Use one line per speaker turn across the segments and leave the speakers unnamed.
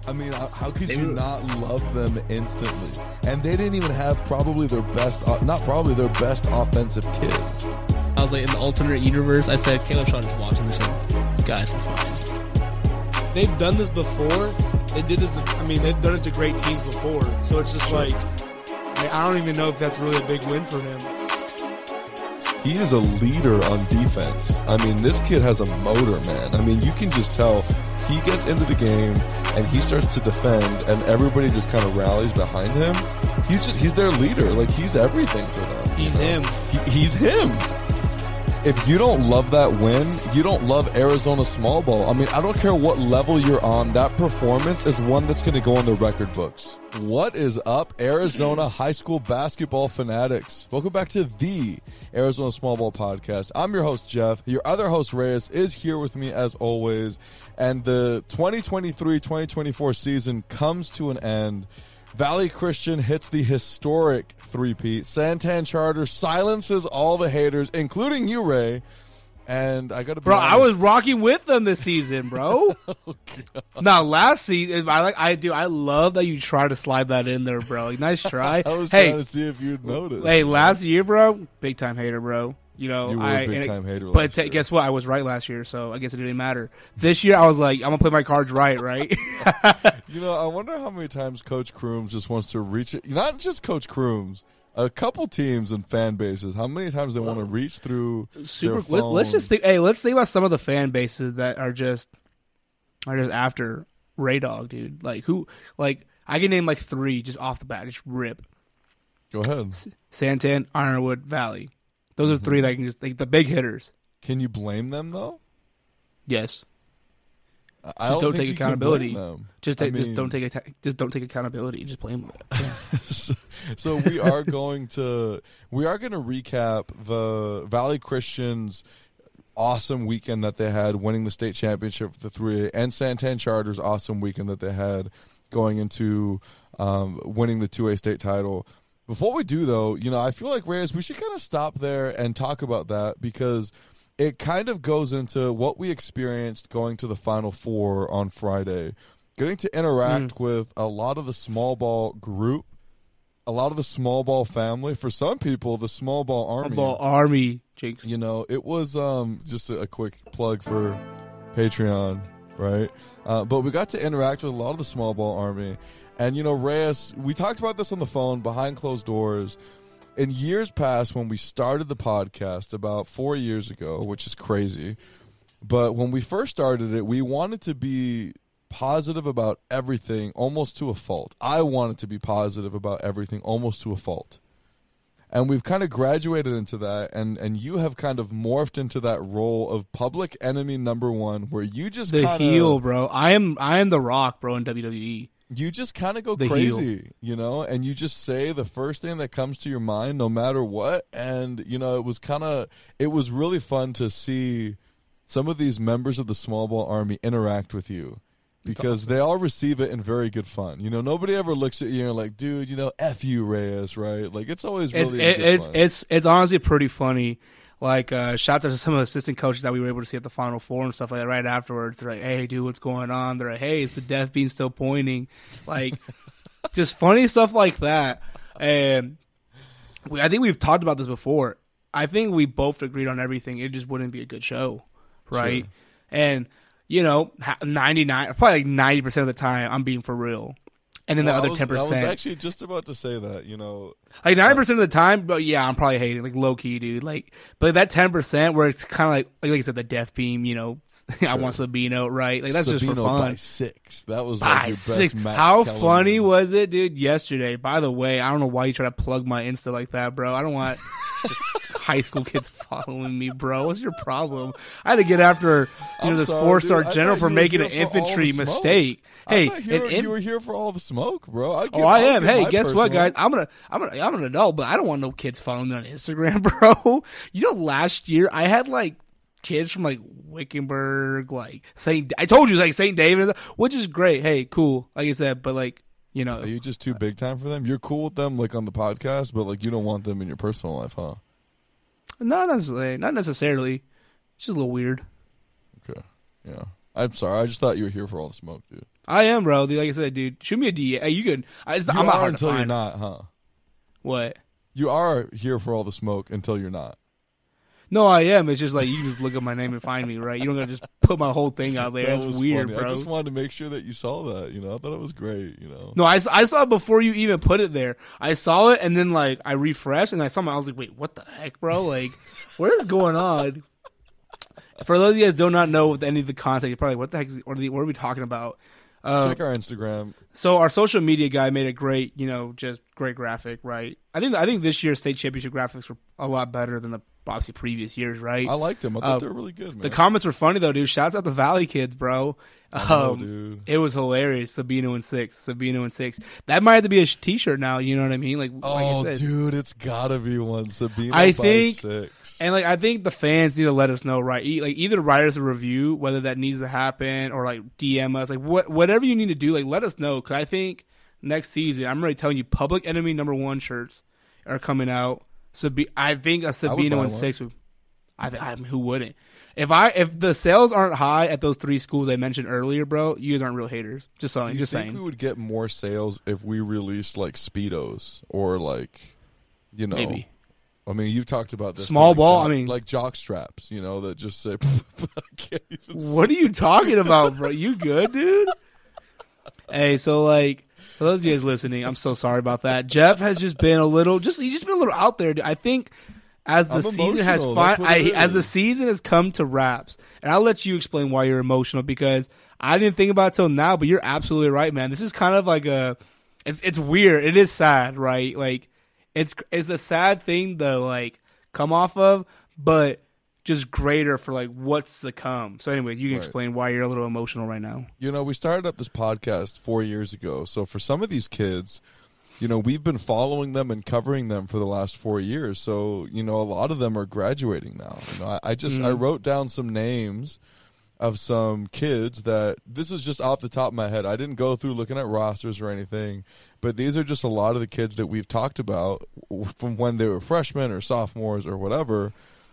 I mean, how could you not love them instantly? And they didn't even have probably their best, not probably their best offensive kids.
I was like, in the alternate universe, I said, Caleb Shaw is watching this and guys are fine.
They've done this before. They did this, I mean, they've done it to great teams before. So it's just like, I don't even know if that's really a big win for him.
He is a leader on defense. I mean, this kid has a motor, man. I mean, you can just tell he gets into the game and he starts to defend and everybody just kind of rallies behind him. He's their leader. Like, he's everything for them.
He's him.
He's him. If you don't love that win, you don't love Arizona small ball. I mean, I don't care what level you're on. That performance is one that's going to go in the record books. What is up, Arizona high school basketball fanatics? Welcome back to the Arizona Small Ball Podcast. I'm your host, Jeff. Your other host, Reyes, is here with me as always. And the 2023-2024 season comes to an end. Valley Christian hits the historic three-peat. Santan Charter silences all the haters, including you, Ray. And I got to be honest.
I was rocking with them this season, bro. Now, last season, I love that you try to slide that in there, bro. Like, nice try.
I was trying to see if you'd notice.
Hey, last year, bro, big time hater, bro. You know,
you were a big time hater.
But guess what? I was right last year, so I guess it didn't matter. This year, I was like, I'm gonna play my cards right?
You know, I wonder how many times Coach Crooms just wants to reach it. Not just Coach Crooms. A couple teams and fan bases. How many times they want to reach through their phone?
Let's just think. Hey, let's think about some of the fan bases that are just after Ray Dog, dude. Like who? Like I can name like three just off the bat. Just rip.
Go ahead.
Santan, Ironwood, Valley. Those are three that can just like the big hitters.
Can you blame them though?
Yes.
I don't
take accountability. Just don't take accountability. Just blame them. Yeah.
So we are going to recap the Valley Christians' awesome weekend that they had winning the state championship for the 3A and Santan Charter's awesome weekend that they had going into winning the 2A state title. Before we do, though, you know, I feel like, Reyes, we should kind of stop there and talk about that because it kind of goes into what we experienced going to the Final Four on Friday, getting to interact with a lot of the small ball group, a lot of the small ball family. For some people, the small ball army.
Small ball army, Jakes.
You know, it was just a quick plug for Patreon, right? But we got to interact with a lot of the small ball army. And, you know, Reyes, we talked about this on the phone behind closed doors. In years past, when we started the podcast about 4 years ago, which is crazy, but when we first started it, we wanted to be positive about everything almost to a fault. I wanted to be positive about everything almost to a fault. And we've kind of graduated into that, and you have kind of morphed into that role of public enemy number one, where you just
the heel, bro. I am the Rock, bro, in WWE.
You just kind of go
the
crazy,
heel.
You know, and you just say the first thing that comes to your mind, no matter what. And, you know, it was really fun to see some of these members of the small ball army interact with you because they all receive it in very good fun. You know, nobody ever looks at you and like, dude, you know, F you, Reyes, right? Like, it's always really fun.
It's honestly pretty funny. Like, shout out to some of the assistant coaches that we were able to see at the Final Four and stuff like that right afterwards. They're like, hey, dude, what's going on? They're like, hey, is the death beam still pointing? Like, just funny stuff like that. And I think we've talked about this before. I think we both agreed on everything. It just wouldn't be a good show, right? Sure. And, you know, probably like 90% of the time, I'm being for real. And then the other 10%. I was
actually just about to say that, you know.
Like 90% of the time, but yeah, I'm probably hating, like low key, dude. Like, but that 10% where it's kind of like I said, the death beam, you know, sure. I want Sabino, right? Like that's Sabino just for fun.
By 6. That was
by
like your
6.
Best match.
How funny was it, dude? Yesterday. By the way, I don't know why you try to plug my Insta like that, bro. I don't want high school kids following me, bro. What's your problem? I had to get after this 4-star general for making an infantry mistake. Hey,
you were here for all the smoke, bro.
I am. Hey, guess what, guys? I'm an adult, but I don't want no kids following me on Instagram, bro. You know, last year I had like kids from like Wickenburg, like I told you, like St. David, which is great. Hey, cool. Like I said, but like, you know,
are you just too big time for them? You're cool with them, like on the podcast, but like you don't want them in your personal life, huh?
Not necessarily. It's just a little weird.
Okay. Yeah. I'm sorry. I just thought you were here for all the smoke, dude.
I am, bro. Dude, like I said, dude, shoot me a DM. Hey, you can. I'm not hard to
until
find.
you're not, huh?
What?
You are here for all the smoke until you're not.
No, I am. It's just like you just look up my name and find me, right? You don't gotta just put my whole thing out there. That's weird,
funny.
bro.
I just wanted to make sure that you saw that. You know, I thought it was great. You know.
No, I saw it before you even put it there. I saw it and then like I refreshed and I saw I was like, wait, what the heck, bro? Like, what is going on? For those of you guys do not know with any of the content, you're probably what the heck is what are we talking about?
Check our Instagram.
So our social media guy made a great, just great graphic, right? I think this year's state championship graphics were a lot better than the obviously previous years, right?
I liked them. I thought they were really good, man.
The comments were funny though, dude. Shouts out the Valley kids, bro.
Dude.
It was hilarious. Sabino and six. That might have to be a t-shirt now. You know what I mean? Like I said,
dude, it's gotta be one. Sabino
I
by
think,
6.
And like I think the fans need to let us know, right? Like either write us a review whether that needs to happen, or like DM us, like whatever you need to do. Like let us know, because I think next season I'm already telling you, Public Enemy #1 shirts are coming out. I think a Sabino and 6 would. I mean, who wouldn't? If the sales aren't high at those 3 schools I mentioned earlier, bro, you guys aren't real haters. Just saying.
Do you think we would get more sales if we released like Speedos or like,
maybe.
I mean, you've talked about this.
Small
like
ball.
like jock straps, that just say.
What are you talking about, bro? You good, dude? Hey, so like for those of you guys listening, I'm so sorry about that. Jeff has just been a little, he's just been a little out there. I think as the season as the season has come to wraps, and I'll let you explain why you're emotional, because I didn't think about it till now. But you're absolutely right, man. This is kind of like it's weird. It is sad, right? Like. It's a sad thing to like come off of, but just greater for like what's to come. So anyway, you can explain why you're a little emotional right now.
We started up this podcast 4 years ago. So for some of these kids, we've been following them and covering them for the last 4 years. So, a lot of them are graduating now. I wrote down some names of some kids that this is just off the top of my head. I didn't go through looking at rosters or anything, but these are just a lot of the kids that we've talked about from when they were freshmen or sophomores or whatever.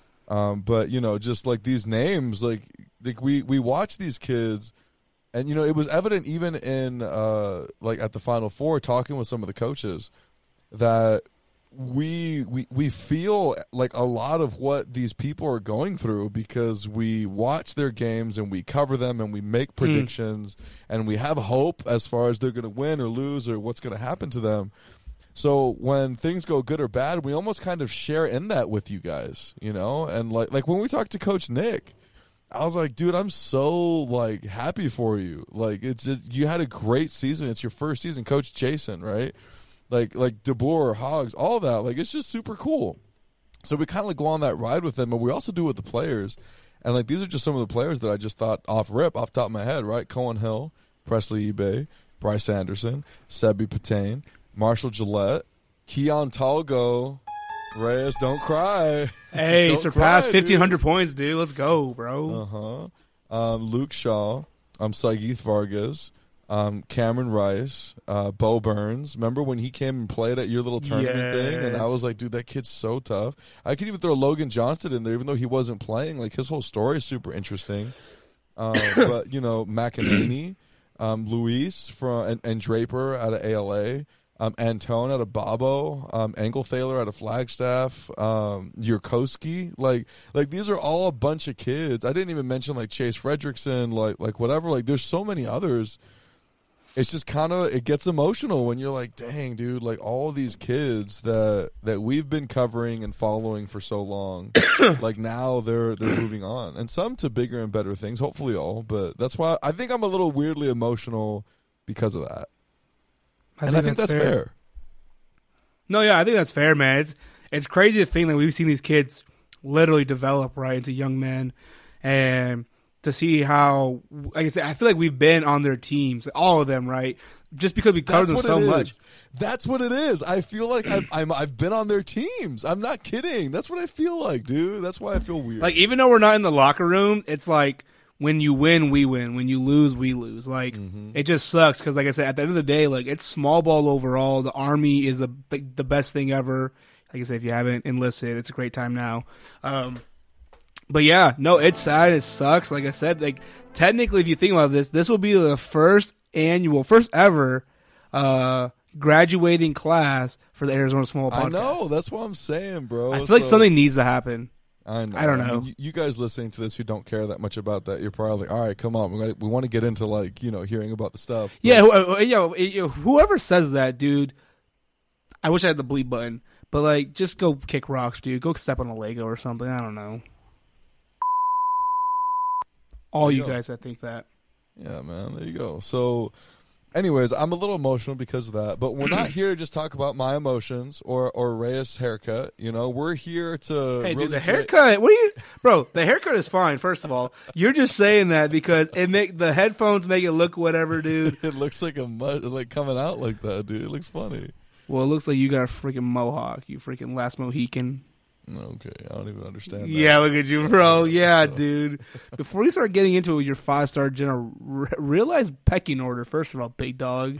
But just like these names, like we watch these kids, and it was evident even in like at the Final Four, talking with some of the coaches, that we feel like a lot of what these people are going through, because we watch their games and we cover them and we make predictions and we have hope as far as they're going to win or lose or what's going to happen to them. So when things go good or bad, we almost kind of share in that with you guys, and like when we talked to Coach Nick, I was like, dude, I'm so like happy for you. Like you had a great season. It's your first season. Coach Jason, right? Like DeBoer, Hogs, all that. Like, it's just super cool. So we kind of like go on that ride with them, but we also do it with the players. And like these are just some of the players that I just thought off the top of my head, right? Cohen Hill, Presley Ebay, Bryce Anderson, Sebi Patain, Marshall Gillette, Keon Talgo, Reyes, don't cry.
Hey,
Don't
surpassed
cry,
1,500 points, dude. Let's go, bro.
Luke Shaw, Saigith Vargas, Cameron Rice, Bo Burns. Remember when he came and played at your little tournament thing? And I was like, dude, that kid's so tough. I could even throw Logan Johnston in there, even though he wasn't playing. Like, his whole story is super interesting. But, McEnany, Luis and Draper out of ALA, Antone out of Babo, Engelthaler out of Flagstaff, Yurkowski. Like these are all a bunch of kids. I didn't even mention like Chase Fredrickson, like whatever. Like, there's so many others. It's just kind of, it gets emotional when you're like, dang, dude, like all these kids that we've been covering and following for so long, like now they're moving on, and some to bigger and better things, hopefully all. But that's why I think I'm a little weirdly emotional because of that. I think that's fair.
No, yeah, I think that's fair, man. It's crazy to think that we've seen these kids literally develop right into young men, and to see how, like I said, I feel like we've been on their teams, all of them, right? Just because we covered them so much.
That's what it is. I feel like I've been on their teams. I'm not kidding. That's what I feel like, dude. That's why I feel weird.
Like, even though we're not in the locker room, it's like when you win, we win. When you lose, we lose. Like, it just sucks because, like I said, at the end of the day, like, it's small ball overall. The Army is the best thing ever. Like I said, if you haven't enlisted, it's a great time now. But yeah, no, it's sad. It sucks. Like I said, like technically, if you think about this will be the first ever graduating class for the Arizona Small Podcast.
I know. That's what I'm saying, bro.
I feel like something needs to happen.
I know.
I don't know.
mean, you guys listening to this who don't care that much about that, you're probably like, all right, come on. We want to get into, like, hearing about the stuff. But
Yeah, whoever says that, dude, I wish I had the bleep button. But, like, just go kick rocks, dude. Go step on a Lego or something. I don't know. All you guys that think that.
Yeah, man. There you go. So, anyways, I'm a little emotional because of that. But we're not here to just talk about my emotions or Reyes' haircut. We're here to.
Hey,
really
dude, the haircut. What are you, bro? The haircut is fine. First of all, you're just saying that because the headphones make it look whatever, dude.
It looks like coming out like that, dude. It looks funny.
Well, it looks like you got a freaking mohawk. You freaking last Mohican.
Okay, I don't even understand that.
Yeah, look at you, bro. Yeah, dude. Before you start getting into it with your 5-star general, realize pecking order, first of all, big dog.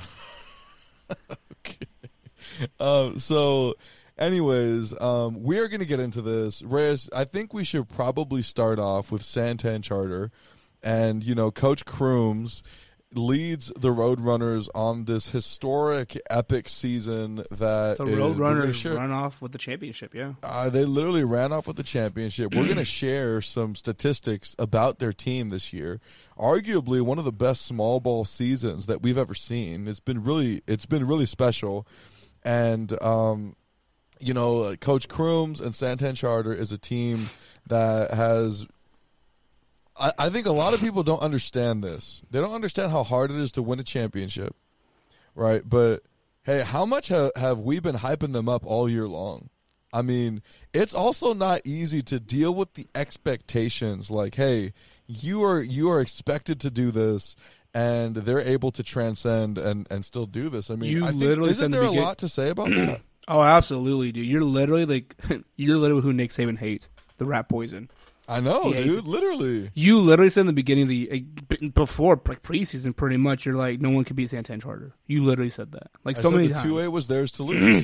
Okay. So, anyways, we are going to get into this. Reyes, I think we should probably start off with Santan Charter. And, Coach Crooms leads the Roadrunners on this historic, epic season that
the Roadrunners run off with the championship. Yeah,
they literally ran off with the championship. We're going to share some statistics about their team this year. Arguably one of the best small ball seasons that we've ever seen. It's been really special, and Coach Crooms and Santan Charter is a team that has. I think a lot of people don't understand this. They don't understand how hard it is to win a championship, right? But, hey, how much have we been hyping them up all year long? I mean, it's also not easy to deal with the expectations. Like, hey, you are expected to do this, and they're able to transcend and still do this. I mean, isn't there a lot to say about that?
Oh, absolutely, dude. You're literally who Nick Saban hates, the rat poison.
I know, dude. Literally,
you literally said in the beginning of before preseason, pretty much. You're like, no one could beat Santan Charter. You literally said that, like so many times.
2A was theirs to lose.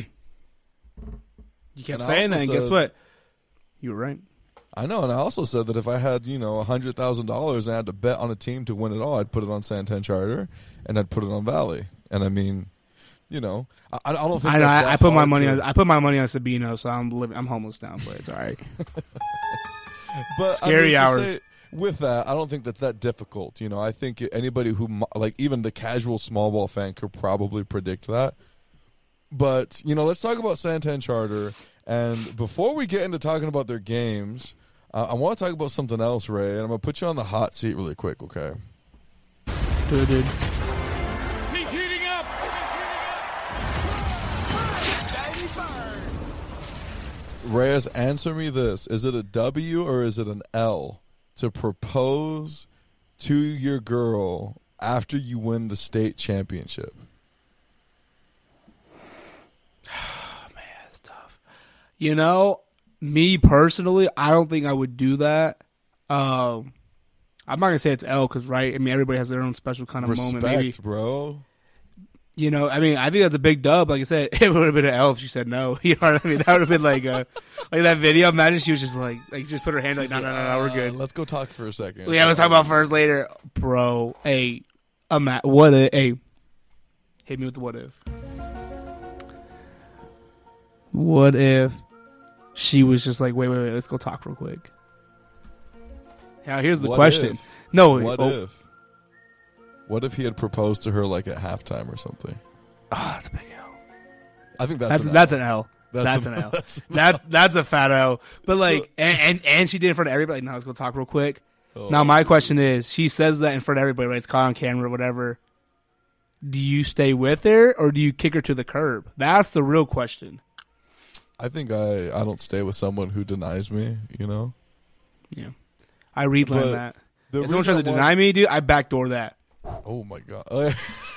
You kept saying that, and guess what? You were right.
I know, and I also said that if I had $100,000 and I had to bet on a team to win it all, I'd put it on Santan Charter and I'd put it on Valley. And I mean, I don't think
I put my money on Sabino, so I'm homeless now, but it's all right.
But
scary hours.
With that, I don't think that's that difficult. I think anybody who, like, even the casual small ball fan could probably predict that. But, let's talk about Santan Charter. And before we get into talking about their games, I want to talk about something else, Ray. And I'm going to put you on the hot seat really quick, okay?
Dude.
He's heating up.
Reyes, answer me this. Is it a W or is it an L to propose to your girl after you win the state championship?
Man, it's tough. Me personally, I don't think I would do that. I'm not going to say it's L because, right, I mean, everybody has their own special kind of moment. Maybe,
bro.
I mean, I think that's a big dub. Like I said, it would have been an L if she said no. You know what I mean? That would have been like that video. Imagine she was just like just put her hand like, no, we're good.
Let's go talk for a second.
Yeah, let's talk about first later. Bro, hey, hit me with the what if. What if she was just like, wait, let's go talk real quick. Now, here's the question.
If?
No,
if? What if he had proposed to her like at halftime or something?
That's a big L.
I think that's an L.
That's an L. That's an L. That's a fat L. But like, and she did it in front of everybody. Now let's go talk real quick. Now my question is, she says that in front of everybody, right? It's caught on camera, whatever. Do you stay with her or do you kick her to the curb? That's the real question.
I think I don't stay with someone who denies me.
Yeah, I read-line that. If someone tries to deny me, dude, I backdoor that.
Oh my god.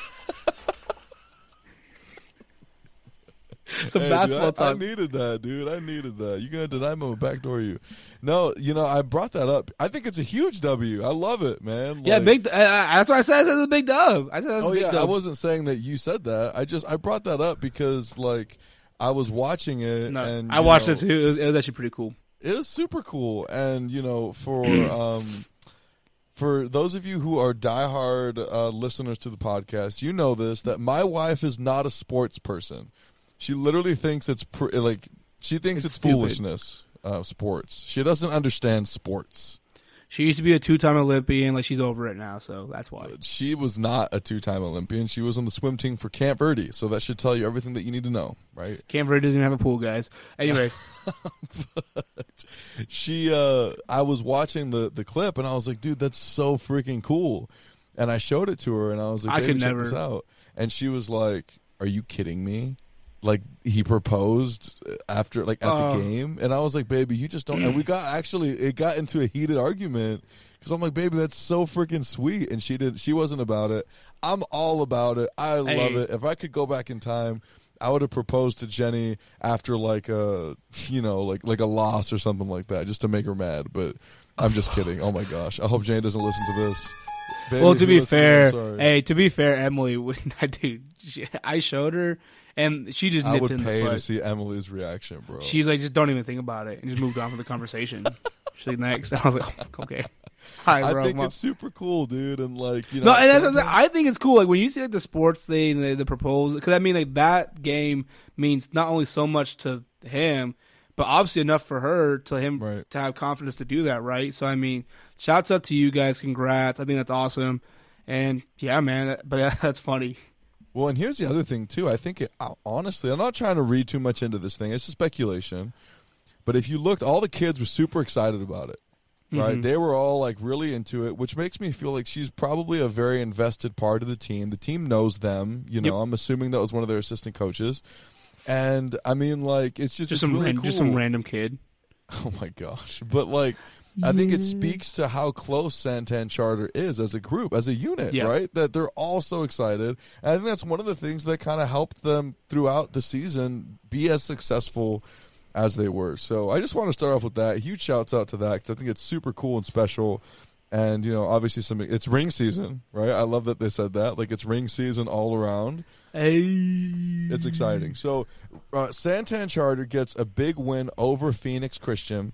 Some basketball talk.
I needed that, dude. You're going to deny me, I'm going to backdoor you. No, I brought that up. I think it's a huge W. I love it, man.
Yeah, big. That's what I said. It's a big dub. I said that's a big dub.
I wasn't saying that you said that. I brought that up because, like, I was watching it.
No,
and
I watched it, too. It was actually pretty cool.
It was super cool. And, for those of you who are diehard listeners to the podcast, you know this, that my wife is not a sports person. She literally thinks it's it's foolishness, sports. She doesn't understand sports.
She used to be a 2-time Olympian. Like, she's over it now, so that's why.
She was not a 2-time Olympian. She was on the swim team for Camp Verde, so that should tell you everything that you need to know, right?
Camp Verde doesn't even have a pool, guys. Anyways.
I was watching the clip, and I was like, dude, that's so freaking cool. And I showed it to her, and I was like, baby, check this out. And she was like, are you kidding me? Like, he proposed after, like, at the game. And I was like, baby, you just don't. And it got into a heated argument because I'm like, baby, that's so freaking sweet. And she wasn't about it. I'm all about it. I love it. If I could go back in time, I would have proposed to Jenny after like a loss or something like that, just to make her mad. But I'm just kidding. Oh my gosh. I hope Jenny doesn't listen to this. Baby,
well, to be fair, Emily, I showed her. And she just nipped in the butt. I would pay
to see Emily's reaction, bro.
She's like, just don't even think about it, and just moved on from the conversation. She's like, next. And I was like, oh, okay. Hi, bro.
I think it's super cool, dude. And like,
I think it's cool. Like when you see like the sports thing, the proposal, because I mean, like that game means not only so much to him, but obviously enough for her to have confidence to do that, right? So I mean, shouts out to you guys. Congrats. I think that's awesome. And yeah, man. But that's funny.
Well, and here's the other thing, too. I think, honestly, I'm not trying to read too much into this thing. It's just speculation. But if you looked, all the kids were super excited about it, right? Mm-hmm. They were all, like, really into it, which makes me feel like she's probably a very invested part of the team. The team knows them. I'm assuming that was one of their assistant coaches. And, I mean, like, it's just really cool.
Just some random kid.
Oh, my gosh. But, like, I think it speaks to how close Santan Charter is as a group, as a unit, right? That they're all so excited. And I think that's one of the things that kind of helped them throughout the season be as successful as they were. So I just want to start off with that. Huge shouts out to that because I think it's super cool and special. And, obviously it's ring season, right? I love that they said that. Like, it's ring season all around.
Hey.
It's exciting. So Santan Charter gets a big win over Phoenix Christian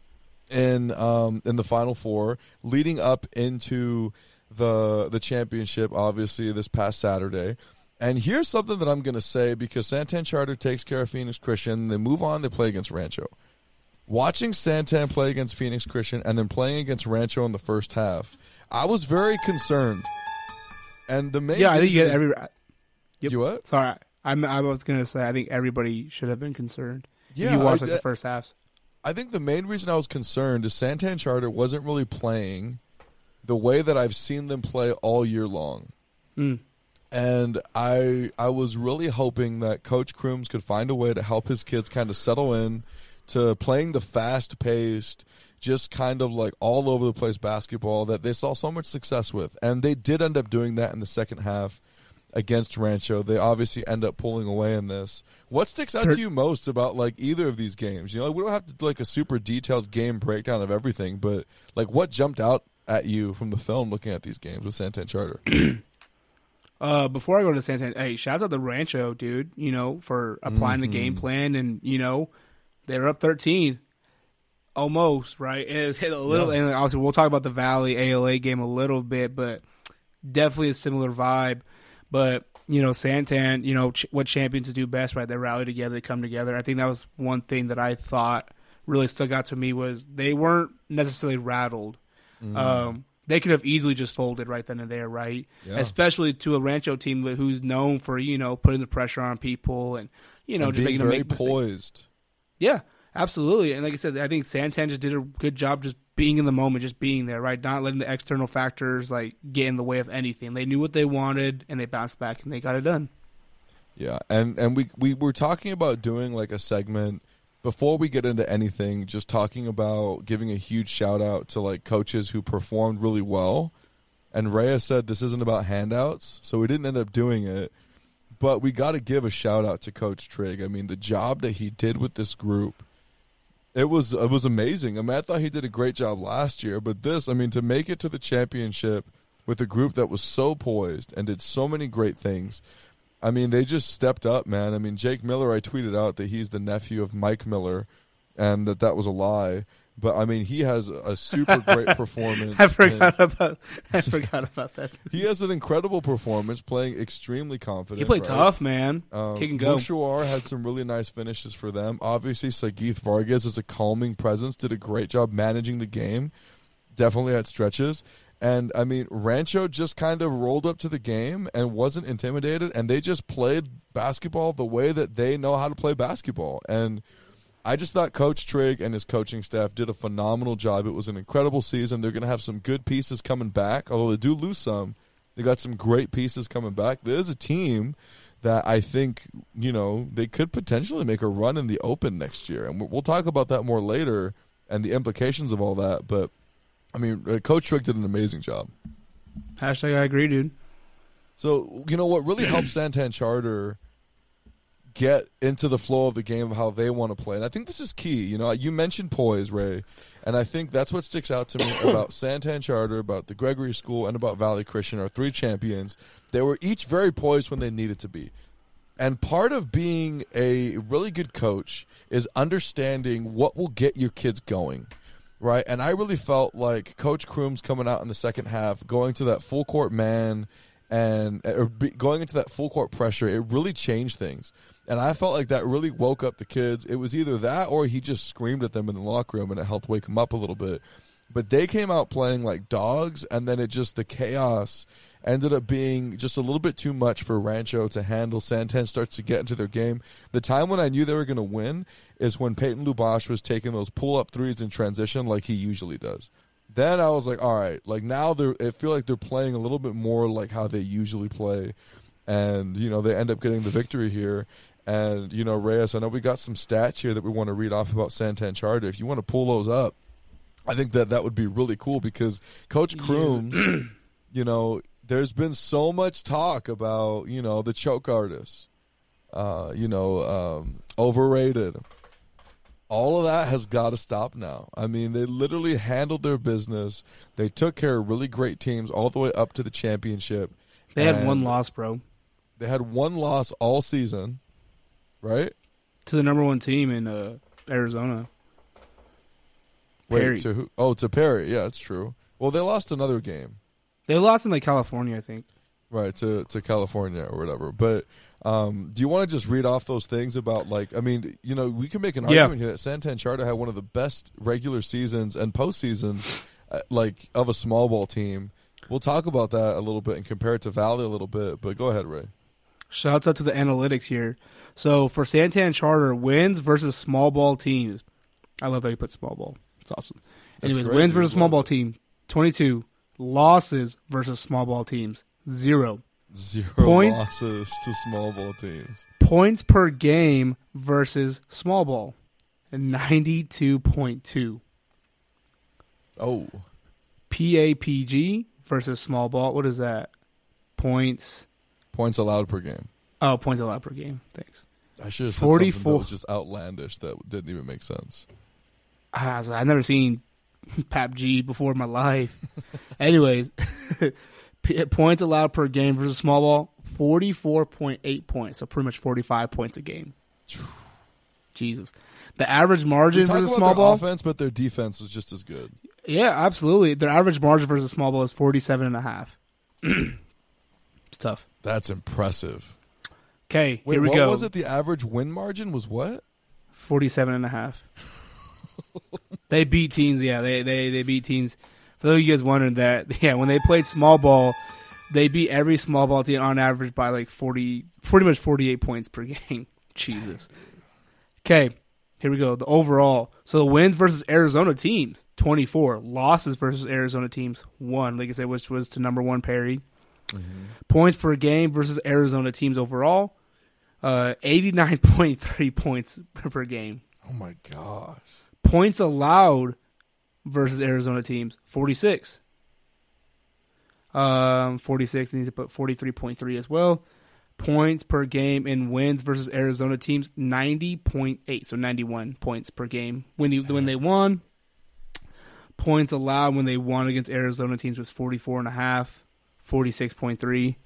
in the Final Four, leading up into the championship, obviously, this past Saturday. And here's something that I'm going to say, because Santan Charter takes care of Phoenix Christian. They move on, they play against Rancho. Watching Santan play against Phoenix Christian and then playing against Rancho in the first half, I was very concerned. And the main
I think you get every. Yep.
You what?
Sorry, I was going to say I think everybody should have been concerned. Yeah, if you watched the first half.
I think the main reason I was concerned is Santan Charter wasn't really playing the way that I've seen them play all year long.
Mm.
And I was really hoping that Coach Crooms could find a way to help his kids kind of settle in to playing the fast-paced, just kind of like all over the place basketball that they saw so much success with. And they did end up doing that in the second half against Rancho. They obviously end up pulling away in this. What sticks out to you most about like either of these games? We don't have to do like a super detailed game breakdown of everything, but like what jumped out at you from the film looking at these games with Santan Charter?
Before I go to Santan, hey, shout out to Rancho, dude, for applying the game plan, and they were up 13. Almost, right? And it's hit a little, and obviously we'll talk about the Valley ALA game a little bit, but definitely a similar vibe. But, Santan, what champions do best, right? They rally together, they come together. I think that was one thing that I thought really stuck out to me was they weren't necessarily rattled. They could have easily just folded right then and there, right? Yeah. Especially to a Rancho team who's known for, putting the pressure on people and, just making them make
poised.
Yeah, absolutely. And like I said, I think Santan just did a good job just being in the moment, just being there, right? Not letting the external factors like get in the way of anything. They knew what they wanted, and they bounced back, and they got it done.
Yeah, and we were talking about doing like a segment before we get into anything, just talking about giving a huge shout out to like coaches who performed really well. And Rhea said this isn't about handouts, so we didn't end up doing it. But we got to give a shout out to Coach Trigg. I mean, the job that he did with this group, it was amazing. I mean, I thought he did a great job last year, but to make it to the championship with a group that was so poised and did so many great things. I mean, they just stepped up, man. I mean, Jake Miller, I tweeted out that he's the nephew of Mike Miller, and that was a lie. But I mean, he has a super great performance.
I forgot about that.
He has an incredible performance, playing extremely confident.
He played
right?
tough, man. Kick and go.
Mouchouar had some really nice finishes for them. Obviously, Sagith Vargas is a calming presence. Did a great job managing the game. Definitely at stretches. And, I mean, Rancho just kind of rolled up to the game and wasn't intimidated, and they just played basketball the way that they know how to play basketball. And I just thought Coach Trigg and his coaching staff did a phenomenal job. It was an incredible season. They're going to have some good pieces coming back, although they do lose some. They got some great pieces coming back. There's a team that I think, they could potentially make a run in the Open next year. And we'll talk about that more later and the implications of all that. But, I mean, Coach Trigg did an amazing job.
Hashtag I agree, dude.
So, what really helped Santan Charter get into the flow of the game of how they want to play. And I think this is key. You mentioned poise, Ray, and I think that's what sticks out to me about Santan Charter, about the Gregory School, and about Valley Christian, our three champions. They were each very poised when they needed to be. And part of being a really good coach is understanding what will get your kids going, right? And I really felt like Coach Crooms coming out in the second half, going to that full court man going into that full court pressure, it really changed things. And I felt like that really woke up the kids. It was either that or he just screamed at them in the locker room and it helped wake them up a little bit. But they came out playing like dogs, and then the chaos ended up being just a little bit too much for Rancho to handle. Santan starts to get into their game. The time when I knew they were going to win is when Peyton Lubash was taking those pull-up threes in transition like he usually does. Then I was like, all right, like now I feel like they're playing a little bit more like how they usually play. And, they end up getting the victory here. And, Reyes, I know we got some stats here that we want to read off about Santan Charter. If you want to pull those up, I think that would be really cool because Coach Crooms, there's been so much talk about, the choke artists, overrated. All of that has got to stop now. I mean, they literally handled their business. They took care of really great teams all the way up to the championship.
They had one loss, bro.
They had one loss all season, right?
To the number one team in Arizona.
Wait, to who? Oh, to Perry. Yeah, it's true. Well, they lost another game.
They lost in California, I think.
Right, to California or whatever. But do you want to just read off those things about, we can make an argument here that Santan Charter had one of the best regular seasons and postseasons, of a small ball team. We'll talk about that a little bit and compare it to Valley a little bit. But go ahead, Ray.
Shouts out to the analytics here. So for Santan Charter, wins versus small ball teams. I love that you put small ball. It's awesome. Anyways, wins versus small ball team, 22. Losses versus small ball teams, 0.
0
points,
losses to small ball teams.
Points per game versus small ball, 92.2.
Oh.
PAPG versus small ball. What is that? Points
allowed per game.
Oh, points allowed per game. Thanks.
I should have said 44. Something that was just outlandish that didn't even make sense.
I've never seen PAPG before in my life. Anyways, points allowed per game versus small ball, 44.8 points. So pretty much 45 points a game. Jesus. The average margin versus small ball.
Offense, but their defense was just as good.
Yeah, absolutely. Their average margin versus small ball is 47.5. It's tough.
That's impressive.
Okay,
Wait,
here we
what
go.
Was it? The average win margin was what?
47.5. They beat teams. Yeah, they beat teams. For those of you guys wondering that, when they played small ball, they beat every small ball team on average by like pretty much 48 points per game. Jesus. Okay, here we go. The overall. So the wins versus Arizona teams, 24. Losses versus Arizona teams, 1. Like I said, which was to number 1 Perry. Mm-hmm. Points per game versus Arizona teams overall, 89.3 points per game.
Oh my gosh.
Points allowed versus Arizona teams, 46. 46, I need to put 43.3 as well. Points per game in wins versus Arizona teams, 90.8, so 91 points per game when they won. Points allowed when they won against Arizona teams was 44.5, 46.3.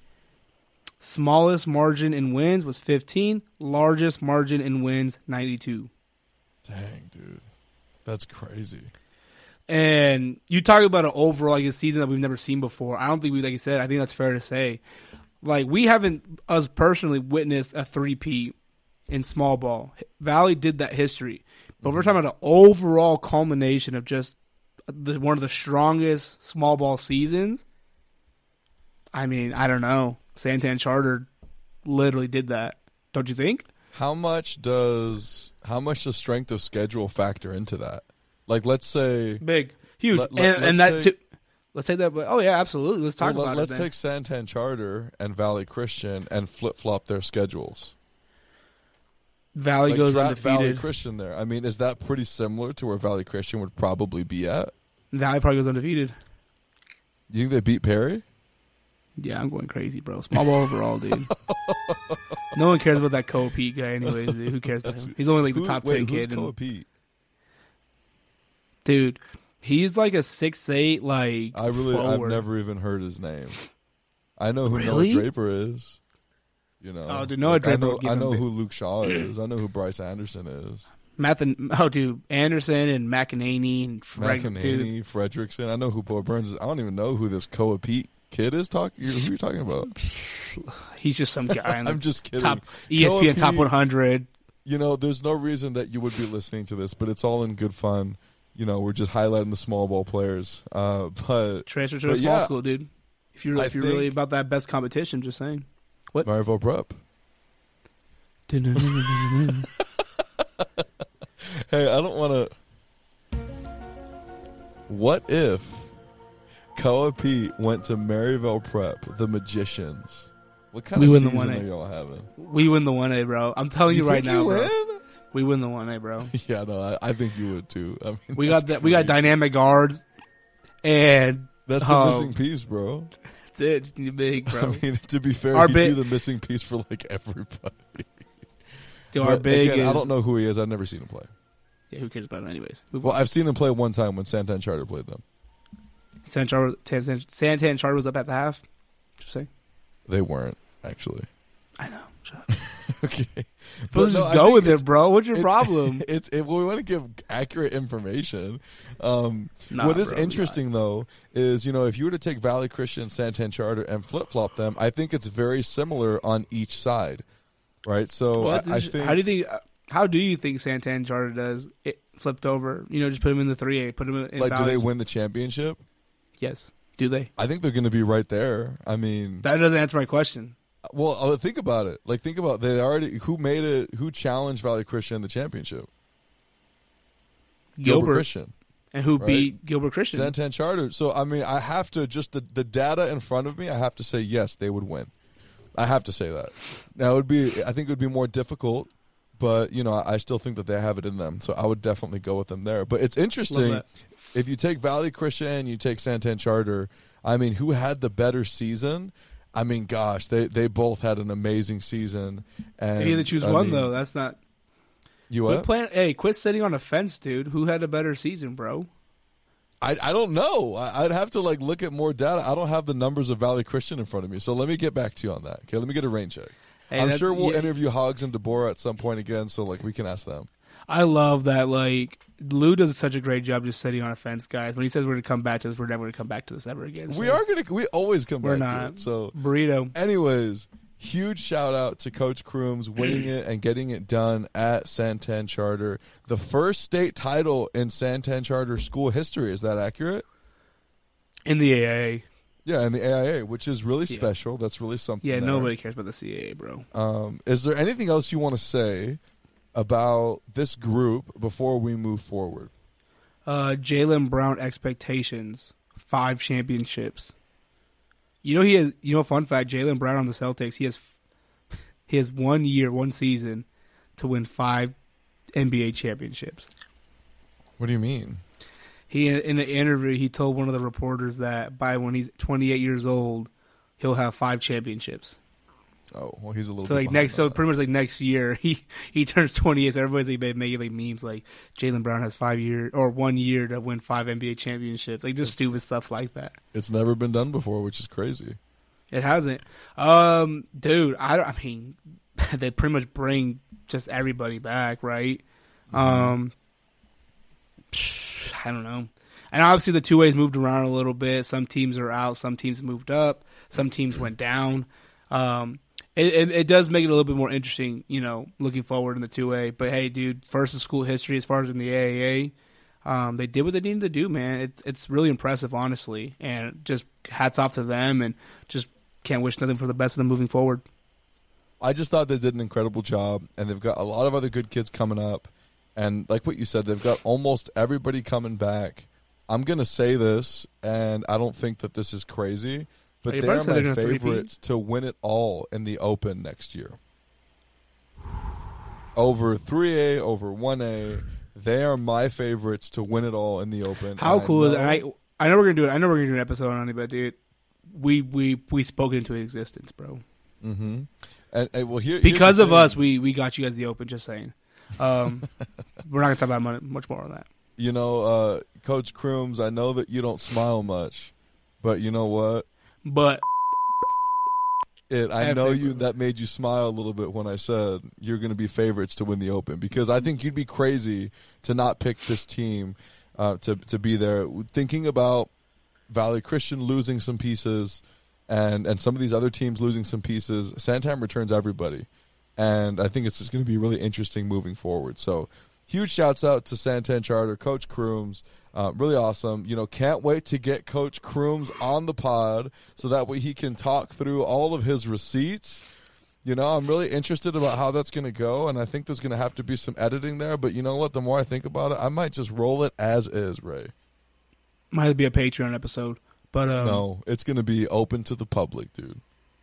Smallest margin in wins was 15. Largest margin in wins, 92.
Dang, dude. That's crazy.
And you talk about an overall like a season that we've never seen before. I don't think like you said, I think that's fair to say. Like, we haven't, us personally, witnessed a three-peat in small ball. Valley did that history. But we're talking about an overall culmination of just one of the strongest small ball seasons. I mean, I don't know. Santan Charter literally did that. Don't you think?
How much does strength of schedule factor into that? Like, let's say
Big. Huge. Let's say that, but oh yeah, absolutely. Let's talk about it.
Let's take Santan Charter and Valley Christian and flip-flop their schedules.
Valley goes
Valley
undefeated.
Christian there. I mean, is that pretty similar to where Valley Christian would probably be at?
Valley probably goes undefeated.
You think they beat Perry?
Yeah, I'm going crazy, bro. Small ball overall, dude. No one cares about that Koa Pete guy anyways, dude. Who cares about him? He's only like the top 10 kid.
Who's Koa Pete?
Dude, he's like a 6'8", like
I've never even heard his name. I know who
Really?
Noah Draper is. You know.
Oh, dude, Noah Draper would give
I
him
know
big.
who Luke Shaw is. I know who Bryce Anderson is.
Dude, Anderson and McEnany and
McEnany, Fredrickson. I know who Bo Burns is. I don't even know who this Koa Pete kid is. Who are you talking about?
He's just some guy.
I'm just kidding.
Top ESPN
Koa
Top
Pete,
100.
You know, there's no reason that you would be listening to this, but it's all in good fun. You know, we're just highlighting the small ball players. But
Transfer to a small school, dude. If you're really about that best competition, just saying. What?
Maryville Prep. Hey, I don't want to. What if Koa Pete went to Maryville Prep, the Magicians? What kind of season are y'all having?
We win the 1A, bro. I'm telling you right now, bro.
Win?
We win the 1A, bro.
Yeah, no, I think you would too. I mean,
we got that. We got dynamic guards, and
that's the missing piece, bro.
That's it. Just need big, bro.
I mean, to be fair, he'd be the missing piece for like everybody.
Dude, our big
again,
is,
I don't know who he is. I've never seen him play.
Yeah, who cares about him anyways?
Well, I've seen him play one time when Santan Charter played them.
Santan Charter was up at the half. Just saying.
They weren't, actually.
I know. Shut up.
Okay.
But just go with it, bro. What's your problem?
We want to give accurate information. What is interesting, though, is, you know, if you were to take Valley Christian and Santan Charter and flip-flop them, I think it's very similar on each side, right? So
well,
I think...
How do you think Santan Charter does it flipped over? You know, just put him in the 3A. Put him in
like, do they win the championship?
Yes. Do they?
I think they're going to be right there. I mean...
That doesn't answer my question.
Well, think about it. Like, think about who challenged Valley Christian in the championship? Gilbert Christian.
And who beat Gilbert Christian?
Santan Charter. So, I mean, I have to, just the data in front of me, I have to say, yes, they would win. I have to say that. Now, I think it would be more difficult, but, you know, I still think that they have it in them. So I would definitely go with them there. But it's interesting, if you take Valley Christian and you take Santan Charter, I mean, who had the better season? I mean, gosh, they both had an amazing season. And
you had to choose one, though. That's not...
You what?
Hey, quit sitting on a fence, dude. Who had a better season, bro?
I don't know. I'd have to look at more data. I don't have the numbers of Valley Christian in front of me, so let me get back to you on that. Okay, let me get a rain check. Hey, I'm sure we'll interview Hogs and Deborah at some point again, so we can ask them.
I love that. Lou does such a great job just sitting on a fence, guys. When he says we're going to come back to this, we're never going to come back to this ever again. So.
We always come back
to
it. So
Burrito.
Anyways, huge shout out to Coach Crooms winning it and getting it done at Santan Charter. The first state title in Santan Charter school history. Is that accurate?
In the AIA.
Yeah, in the AIA, which is really special. That's really something.
Yeah, nobody cares about the CAA, bro.
Is there anything else you want to say about this group before we move forward?
Jaylen Brown expectations, 5 championships. You know, fun fact, Jaylen Brown on the Celtics, he has 1 year, 1 season to win 5 NBA championships.
What do you mean?
In an interview, he told one of the reporters that by when he's 28 years old, he'll have 5 championships.
Oh, well, he's a little.
So pretty much next year, he turns 28. So everybody's making memes like Jaylen Brown has 5 years or 1 year to win 5 NBA championships, just stupid stuff like that.
It's never been done before, which is crazy.
It hasn't, dude. I mean, they pretty much bring just everybody back, right? I don't know. And obviously the 2A's moved around a little bit. Some teams are out. Some teams moved up. Some teams went down. It does make it a little bit more interesting, looking forward in the 2A. But, hey, dude, first in school history as far as in the AAA, they did what they needed to do, man. It's really impressive, honestly. And just hats off to them, and just can't wish nothing for the best of them moving forward.
I just thought they did an incredible job, and they've got a lot of other good kids coming up. And like what you said, they've got almost everybody coming back. I'm going to say this, and I don't think that this is crazy, but they are my favorites to win it all in the Open next year. Over 3A, over 1A, they are my favorites to win it all in the Open.
How cool is that? I know we're gonna do it. I know we're gonna do an episode on it, but dude, we spoke into existence, bro.
Mm-hmm. And well,
because of us, we got you guys the Open. Just saying. We're not gonna talk about much more on that.
Coach Crooms, I know that you don't smile much, but you know what?
But
I know that made you smile a little bit when I said you're going to be favorites to win the Open, because I think you'd be crazy to not pick this team to be there. Thinking about Valley Christian losing some pieces and some of these other teams losing some pieces, Santan returns everybody. And I think it's just going to be really interesting moving forward. So huge shouts out to Santan Charter, Coach Crooms. Really awesome. Can't wait to get Coach Crooms on the pod so that way he can talk through all of his receipts. I'm really interested about how that's going to go, and I think there's going to have to be some editing there. But you know what? The more I think about it, I might just roll it as is, Ray.
Might be a Patreon episode. But
no, it's going to be open to the public, dude.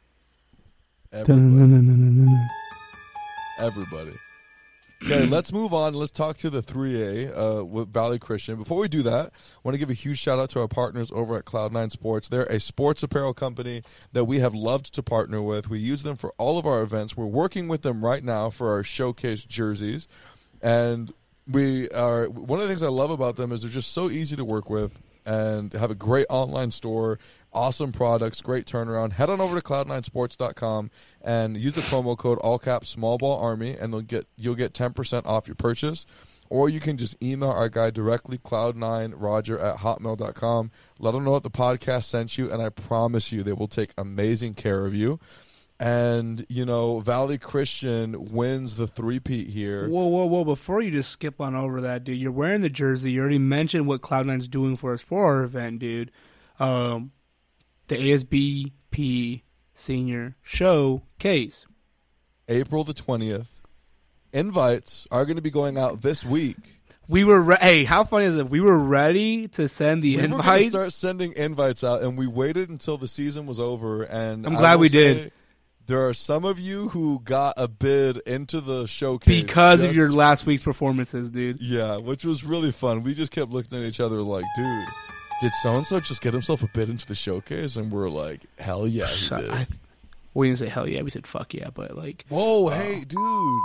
Everybody. Okay, let's move on. Let's talk to the 3A with Valley Christian. Before we do that, I want to give a huge shout-out to our partners over at Cloud9 Sports. They're a sports apparel company that we have loved to partner with. We use them for all of our events. We're working with them right now for our showcase jerseys. And one of the things I love about them is they're just so easy to work with and have a great online store, awesome products, great turnaround. Head on over to cloud9sports.com and use the promo code AllCapsSmallBallArmy, and you'll get 10% off your purchase. Or you can just email our guy directly, cloud9roger@hotmail.com. Let them know that the podcast sent you, and I promise you they will take amazing care of you. And, Valley Christian wins the three-peat here.
Whoa. Before you just skip on over that, dude, you're wearing the jersey. You already mentioned what Cloud9's doing for us for our event, dude. The ASBP Senior Showcase.
April the 20th. Invites are going to be going out this week.
We were hey, how funny is it? We were ready to send the invite. We were going
to start sending invites out, and we waited until the season was over. And
I'm glad we did.
There are some of you who got a bid into the showcase
because of your last week's performances, dude.
Yeah, which was really fun. We just kept looking at each other like, dude, did so-and-so just get himself a bid into the showcase? And we're like, hell yeah, he did.
We didn't say hell yeah. We said fuck yeah, but like...
Whoa, hey, dude.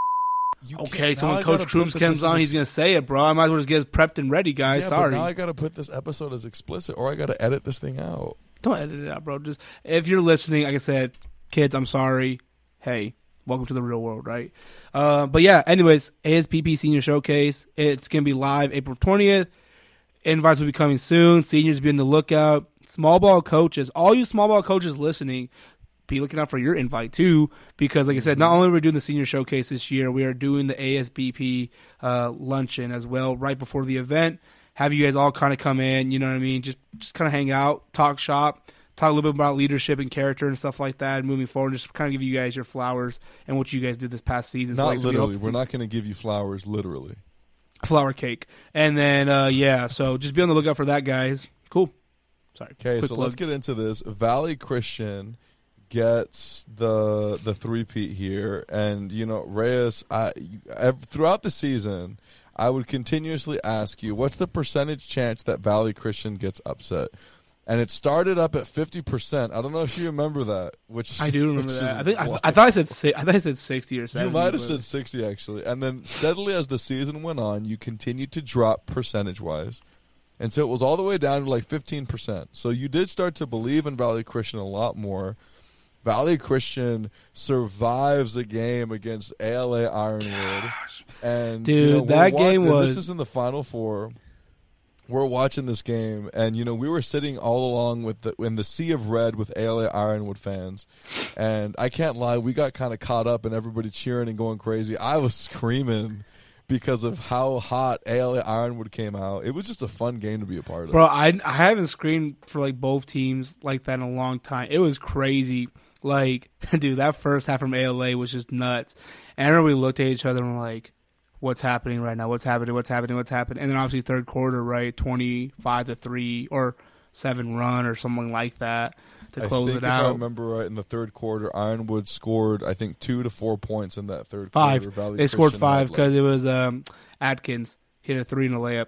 Okay, so when Coach Crooms comes on, he's going to say it, bro. I might as well just get prepped and ready, guys.
Yeah,
sorry.
But now I got to put this episode as explicit, or I got to edit this thing out.
Don't edit it out, bro. Just if you're listening, like I said... Kids, I'm sorry. Hey, welcome to the real world, right? But yeah, anyways, ASPP Senior Showcase. It's going to be live April 20th. Invites will be coming soon. Seniors be on the lookout. Small ball coaches, all you small ball coaches listening, be looking out for your invite too, because like I said, not only are we doing the Senior Showcase this year, we are doing the ASBP luncheon as well right before the event. Have you guys all kind of come in, you know what I mean? Just kind of hang out, talk shop. Talk a little bit about leadership and character and stuff like that, and moving forward, just kind of give you guys your flowers and what you guys did this past season.
Not literally. We're not going to give you flowers, literally.
Flower cake. And then, so just be on the lookout for that, guys. Cool. Sorry.
Okay, so let's get into this. Valley Christian gets the three-peat here. And, Reyes, throughout the season, I would continuously ask you, what's the percentage chance that Valley Christian gets upset? And it started up at 50%. I don't know if you remember that. Which
I do remember that. I thought I said 60 or 70.
You might have said 60 actually. And then steadily as the season went on, you continued to drop percentage-wise until it was all the way down to like 15%. So you did start to believe in Valley Christian a lot more. Valley Christian survives a game against ALA Ironwood. And
dude, that game was...
This is in the Final Four. We're watching this game, and we were sitting all along in the sea of red with ALA Ironwood fans, and I can't lie, we got kind of caught up and everybody cheering and going crazy. I was screaming because of how hot ALA Ironwood came out. It was just a fun game to be a part of.
Bro, I haven't screamed for like both teams like that in a long time. It was crazy. Like, dude, that first half from ALA was just nuts. And everybody looked at each other and were like, what's happening right now? What's happening? And then obviously third quarter, right, 25-3 or 7 run or something like that to close it out.
If I remember right, in the third quarter, Ironwood scored, I think, 2 to 4 points in that third quarter.
5. They scored 5 because it was Atkins hit a 3 in a layup.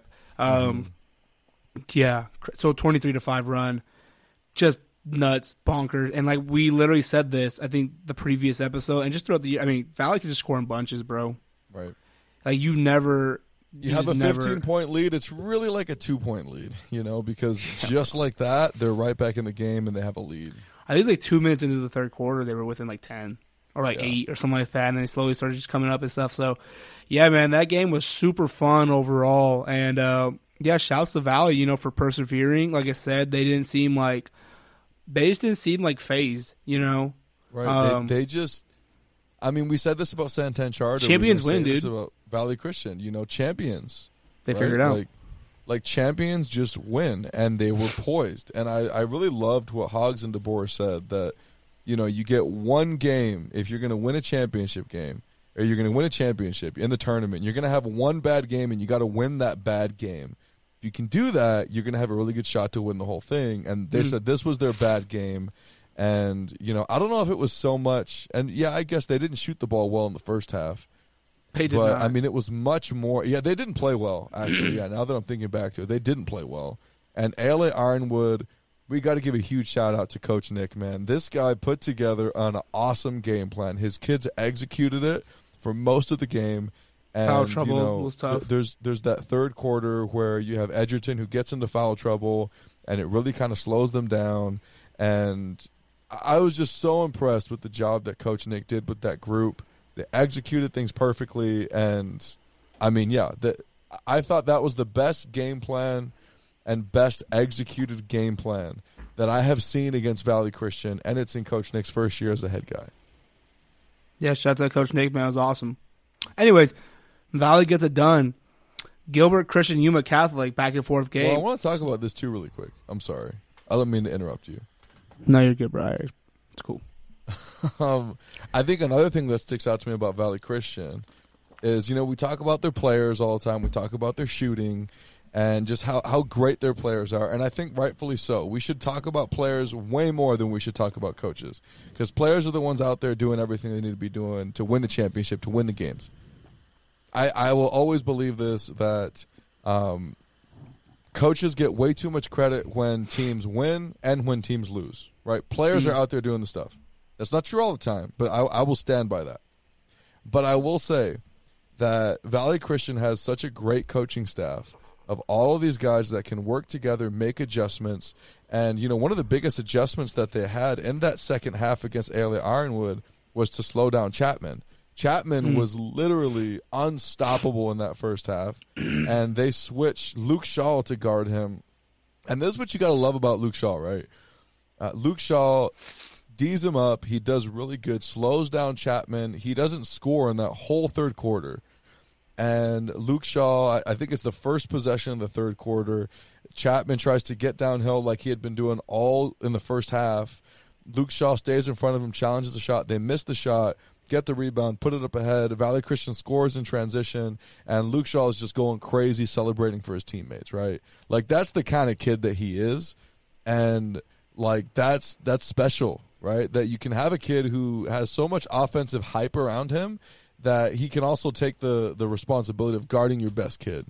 Yeah, so 23-5 run, just nuts, bonkers. And like we literally said this, I think the previous episode, and just throughout the year. I mean, Valley can just score in bunches, bro.
Right.
Like you never.
You have a 15-point lead. It's really like a 2-point lead, because just like that, they're right back in the game and they have a lead.
I think like 2 minutes into the third quarter, they were within like 10 or like 8 or something like that, and they slowly started just coming up and stuff. So, yeah, man, that game was super fun overall. And, shouts to Valley, for persevering. Like I said, they just didn't seem like phased,
Right. They just, we said this about Santan Charter.
Champions win, dude.
This about Valley Christian, champions.
They figured it out.
Like champions just win, and they were poised. And I really loved what Hogs and DeBoer said, that, you get one game if you're going to win a championship game, or you're going to win a championship in the tournament. You're going to have one bad game, and you got to win that bad game. If you can do that, you're going to have a really good shot to win the whole thing. And they said this was their bad game. And, I don't know if it was so much. And, yeah, I guess they didn't shoot the ball well in the first half.
They did not.
It was much more. Yeah, they didn't play well, actually. Yeah, now that I'm thinking back to it, they didn't play well. And ALA Ironwood, we got to give a huge shout-out to Coach Nick, man. This guy put together an awesome game plan. His kids executed it for most of the game. And,
foul trouble was tough.
There's that third quarter where you have Edgerton who gets into foul trouble, and it really kind of slows them down. And I was just so impressed with the job that Coach Nick did with that group. They executed things perfectly, and I thought that was the best game plan and best executed game plan that I have seen against Valley Christian, and it's in Coach Nick's first year as the head guy.
Yeah, shout out to Coach Nick, man. It was awesome. Anyways, Valley gets it done. Gilbert Christian, Yuma Catholic, back and forth game.
Well, I want to talk about this too really quick. I'm sorry. I don't mean to interrupt you.
No, you're good, Brian. It's cool.
I think another thing that sticks out to me about Valley Christian is, we talk about their players all the time. We talk about their shooting and just how great their players are. And I think rightfully so. We should talk about players way more than we should talk about coaches, because players are the ones out there doing everything they need to be doing to win the championship, to win the games. I will always believe this, that coaches get way too much credit when teams win and when teams lose, right? Players are out there doing the stuff. That's not true all the time, but I will stand by that. But I will say that Valley Christian has such a great coaching staff of all of these guys that can work together, make adjustments. And, one of the biggest adjustments that they had in that second half against ALA Ironwood was to slow down Chapman. Chapman was literally unstoppable in that first half, and they switched Luke Shaw to guard him. And this is what you got to love about Luke Shaw, right? Luke Shaw D's him up. He does really good. Slows down Chapman. He doesn't score in that whole third quarter. And Luke Shaw, I think it's the first possession of the third quarter. Chapman tries to get downhill like he had been doing all in the first half. Luke Shaw stays in front of him, challenges the shot. They miss the shot, get the rebound, put it up ahead. Valley Christian scores in transition, and Luke Shaw is just going crazy celebrating for his teammates, right? Like, that's the kind of kid that he is. And, like, that's special, right? That you can have a kid who has so much offensive hype around him that he can also take the responsibility of guarding your best kid,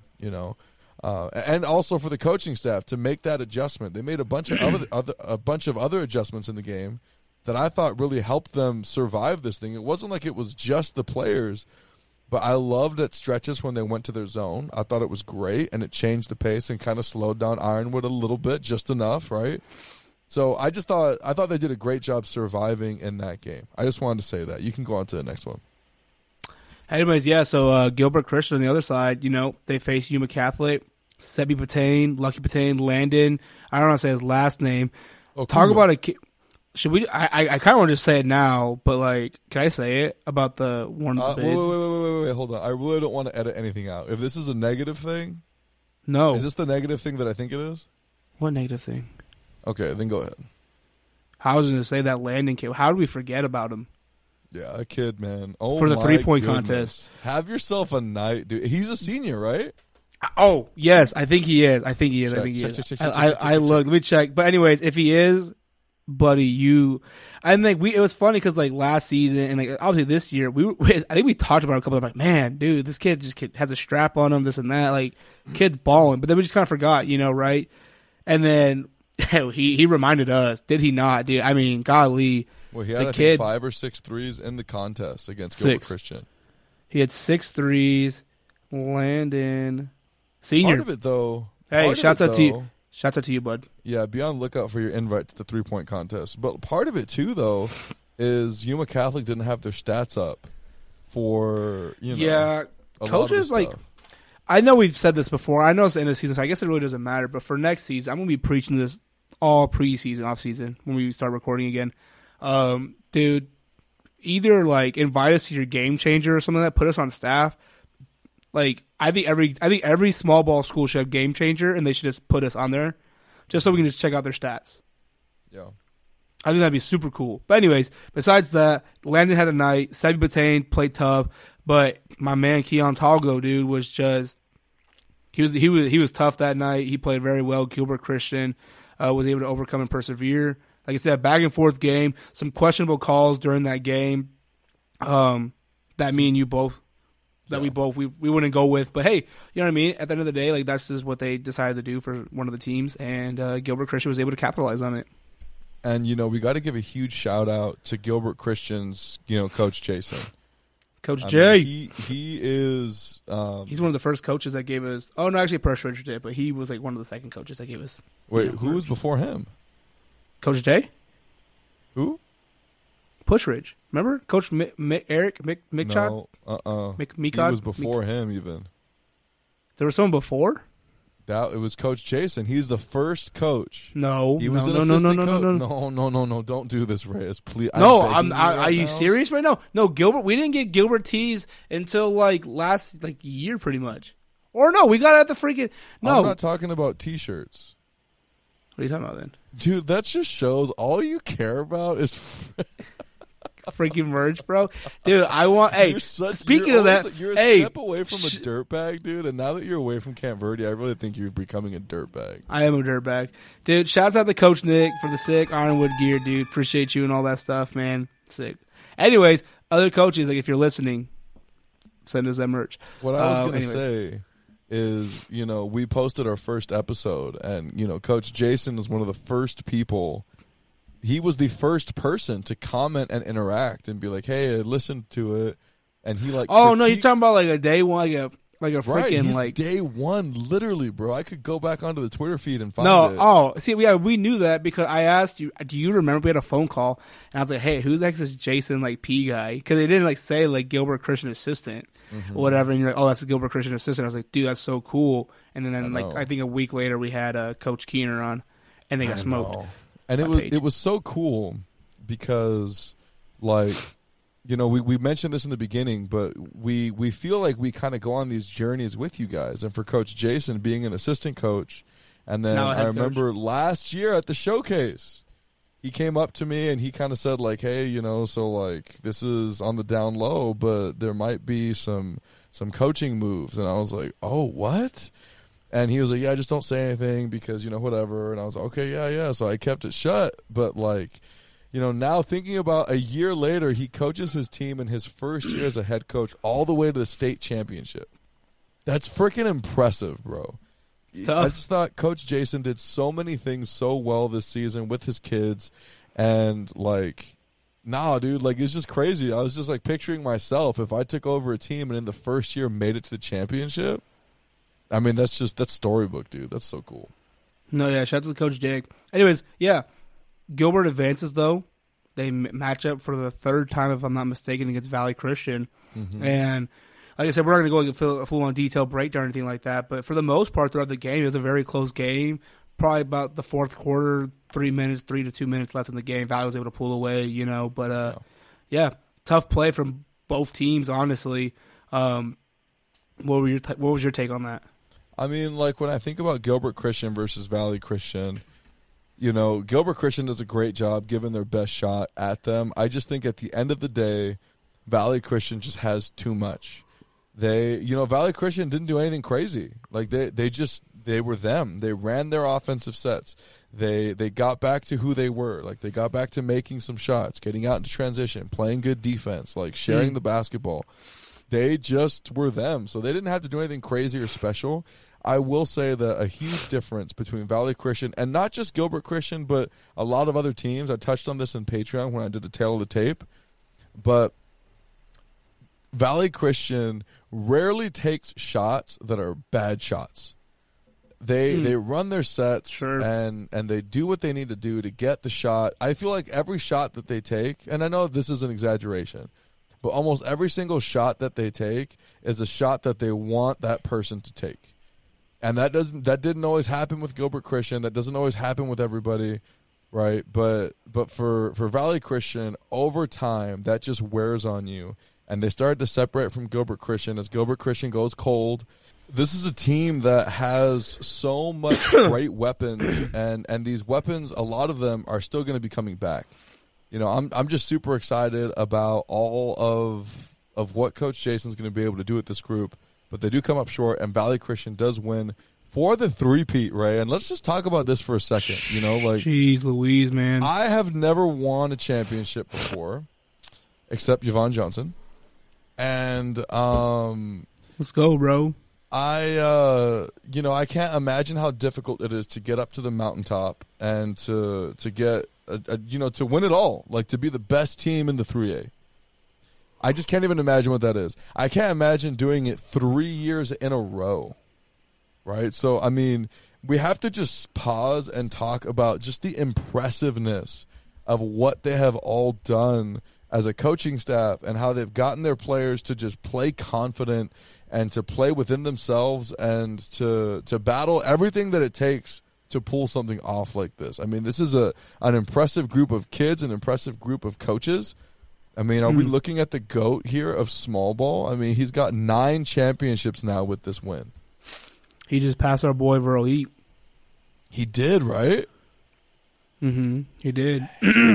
and also for the coaching staff to make that adjustment. They made a bunch of other adjustments in the game that I thought really helped them survive this thing. It wasn't like it was just the players, but I loved at stretches when they went to their zone. I thought it was great, and it changed the pace and kind of slowed down Ironwood a little bit, just enough, right? So I thought they did a great job surviving in that game. I just wanted to say that. You can go on to the next one.
Anyways, yeah, so Gilbert Christian on the other side, they face Yuma Catholic, Sebi Patain, Lucky Patain, Landon. I don't know how to say his last name. Talk about a kid. Should we? I kind of want to just say it now, but can I say it about the one of the bids?
Wait, hold on. I really don't want to edit anything out. If this is a negative thing,
no.
Is this the negative thing that I think it is?
What negative thing?
Okay, then go ahead.
I was going to say that Landon kid. How did we forget about him?
Yeah, a kid, man. Oh,
for the 3-point
goodness.
contest.
Have yourself a night, dude. He's a senior, right?
Oh, yes. I think he is. I think he is. I looked. Let me check. But anyways, if he is, buddy, I think it was funny because last season and obviously this year, I think we talked about it a couple of man, dude, this kid has a strap on him, this and that. Kid's balling. But then we just kind of forgot, right? And then he reminded us, did he not, dude? I mean, golly.
Well, he had, I think, 5 or 6 threes in the contest against Gilbert Christian.
He had 6 threes. Landon, senior.
Part of it, though.
Hey, shouts out to you. Shouts out to you, bud.
Yeah, be on the lookout for your invite to the 3-point contest. But part of it, too, though, is Yuma Catholic didn't have their stats up for,
Yeah,
a
coaches,
lot of stuff.
I know we've said this before. I know it's the end of the season, so I guess it really doesn't matter. But for next season, I'm going to be preaching this all preseason, off-season, when we start recording again. Dude, either invite us to your game changer or something like that, put us on staff. I think every small ball school should have game changer, and they should just put us on there, just so we can just check out their stats.
Yeah,
I think that'd be super cool. But anyways, besides that, Landon had a night. Sebi Patain played tough, but my man Keon Talgo, dude, was just he was tough that night. He played very well. Gilbert Christian was able to overcome and persevere. Like I said, back and forth game. Some questionable calls during that game. That me and you both. That we wouldn't go with. But hey, you know what I mean? At the end of the day, that's just what they decided to do for one of the teams, and Gilbert Christian was able to capitalize on it.
And, we got to give a huge shout-out to Gilbert Christian's, Coach Jason.
Coach Jay.
He is...
he's one of the first coaches that gave us... Oh, no, actually, Pershridge did, but he was one of the second coaches that gave us...
Wait, who was before him?
Coach Jay?
Who?
Pushridge. Remember? Coach Eric Mickchod?
No,
Mikod?
He was before him, even.
There was someone before?
It was Coach Jason. He's the first coach.
No.
He was an assistant coach. No. Don't do this, Reyes. Please.
No, are you serious right now? No, Gilbert. We didn't get Gilbert tees until last year, pretty much. Or no, we got it at the freaking... No.
I'm not talking about T-shirts.
What are you talking about then?
Dude, that just shows all you care about is...
freaking merch, bro. Dude, I want... Hey, speaking of that...
You're a step away from a dirtbag, dude, and now that you're away from Camp Verde, I really think you're becoming a dirtbag.
I am a dirtbag. Dude, shouts out to Coach Nick for the sick Ironwood gear, dude. Appreciate you and all that stuff, man. Sick. Anyways, other coaches, if you're listening, send us that merch.
What I was going to say is, we posted our first episode, and, Coach Jason is one of the first people... He was the first person to comment and interact and be like, "Hey, I listened to it," and he
Oh no, you're talking about a day one, like a freaking
he's day one, literally, bro. I could go back onto the Twitter feed and find it.
See, we knew that because I asked you. Do you remember we had a phone call and I was like, "Hey, who's this Jason P guy?" Because they didn't say Gilbert Christian assistant or whatever, and you're like, "Oh, that's a Gilbert Christian assistant." I was like, "Dude, that's so cool." And then I think a week later we had Coach Keener on, and they got smoked.
And it was so cool because, we mentioned this in the beginning, but we feel like we kind of go on these journeys with you guys. And for Coach Jason being an assistant coach, and then I remember last year at the showcase, he came up to me and he kind of said hey, this is on the down low, but there might be some coaching moves. And I was like, oh, what? And he was like, yeah, just don't say anything because, whatever. And I was like, okay, yeah. So I kept it shut. But, now thinking about a year later, he coaches his team in his first year as a head coach all the way to the state championship. That's freaking impressive, bro. I just thought Coach Jason did so many things so well this season with his kids. And, dude, it's just crazy. I was just, picturing myself if I took over a team and in the first year made it to the championship. I mean, that's storybook, dude. That's so cool.
No, yeah, shout out to Coach Jake. Anyways, yeah, Gilbert advances, though. They match up for the third time, if I'm not mistaken, against Valley Christian. And like I said, we're not going to go into a full-on detailed breakdown or anything like that. But for the most part, throughout the game, it was a very close game. Probably about the fourth quarter, 3 to 2 minutes left in the game. Valley was able to pull away, But, yeah, tough play from both teams, honestly. What was your take on that?
I mean, like, when I think about Gilbert Christian versus Valley Christian, Gilbert Christian does a great job giving their best shot at them. I just think at the end of the day, Valley Christian just has too much. Valley Christian didn't do anything crazy. Like, they were them. They ran their offensive sets. They got back to who they were. Like, they got back to making some shots, getting out into transition, playing good defense, like sharing the basketball. They just were them. So they didn't have to do anything crazy or special. I will say that a huge difference between Valley Christian and not just Gilbert Christian, but a lot of other teams. I touched on this in Patreon when I did the tail of the tape. But Valley Christian rarely takes shots that are bad shots. They run their sets and they do what they need to do to get the shot. I feel like every shot that they take, and I know this is an exaggeration, but almost every single shot that they take is a shot that they want that person to take. And that didn't always happen with Gilbert Christian. That doesn't always happen with everybody, right? But for Valley Christian, over time, that just wears on you. And they started to separate from Gilbert Christian as Gilbert Christian goes cold. This is a team that has so much great weapons, and these weapons, a lot of them are still going to be coming back. I'm just super excited about all of what Coach Jason's going to be able to do with this group. But they do come up short, and Valley Christian does win for the three-peat, Ray. And let's just talk about this for a second.
Jeez Louise, man.
I have never won a championship before, except Yvonne Johnson. And
let's go, bro.
I can't imagine how difficult it is to get up to the mountaintop and to get to win it all, like to be the best team in the 3A. I just can't even imagine what that is. I can't imagine doing it 3 years in a row, right? So, I mean, we have to just pause and talk about just the impressiveness of what they have all done as a coaching staff and how they've gotten their players to just play confident and to play within themselves and to battle everything that it takes to pull something off like this. I mean, this is an impressive group of kids, an impressive group of coaches. I mean, are we looking at the GOAT here of small ball? I mean, he's got 9 championships now with this win.
He just passed our boy Verl Heap.
He did, right?
He did.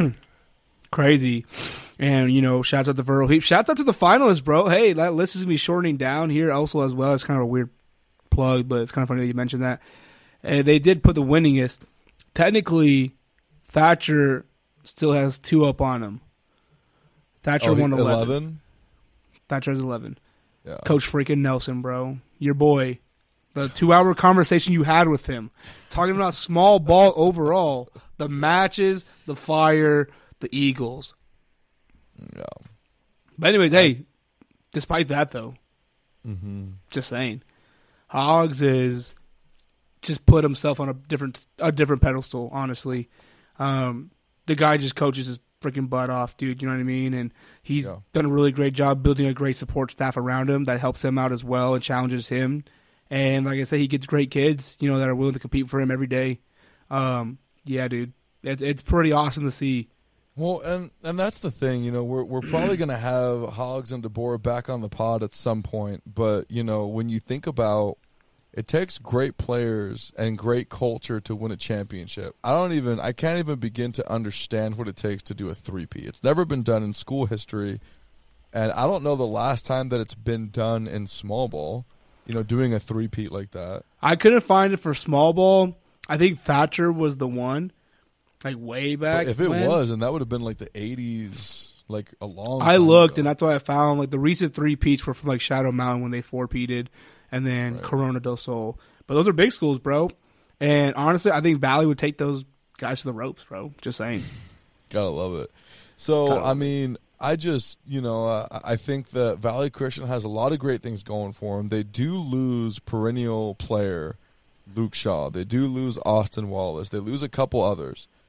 Crazy. And, shouts out to Verl Heap. Shouts out to the finalists, bro. Hey, that list is going to be shortening down here also as well. It's kind of a weird plug, but it's kind of funny that you mentioned that. And they did put the winningest. Technically, Thatcher still has 2 up on him. Thatcher won 11. Thatcher has 11.
Yeah.
Coach freaking Nelson, bro. Your boy. The 2-hour conversation you had with him. Talking about small ball overall. The matches, the fire, the Eagles.
Yeah.
But anyways, hey, despite that, though, just saying, Hogs is just put himself on a different pedestal, honestly. The guy just coaches his freaking butt off, dude. You know what I mean? And he's done a really great job building a great support staff around him that helps him out as well and challenges him. And like I said, he gets great kids, that are willing to compete for him every day. Yeah, dude, it's pretty awesome to see.
Well, and that's the thing, we're probably going to have Hogs and DeBoer back on the pod at some point. But, when you think about it takes great players and great culture to win a championship. I can't even begin to understand what it takes to do a 3-peat. It's never been done in school history, and I don't know the last time that it's been done in small ball, doing a 3-peat like that.
I couldn't find it for small ball. I think Thatcher was the one, like way back.
But if it was, and that would have been like the 80s, like a long time
I looked,
ago.
And that's why I found like the recent 3-peats were from like Shadow Mountain when they 4-peated. And then Corona del Sol. But those are big schools, bro. And honestly, I think Valley would take those guys to the ropes, bro. Just saying.
Gotta love it. So, I mean, I just, I think that Valley Christian has a lot of great things going for them. They do lose perennial player Luke Shaw. They do lose Austin Wallace. They lose a couple others.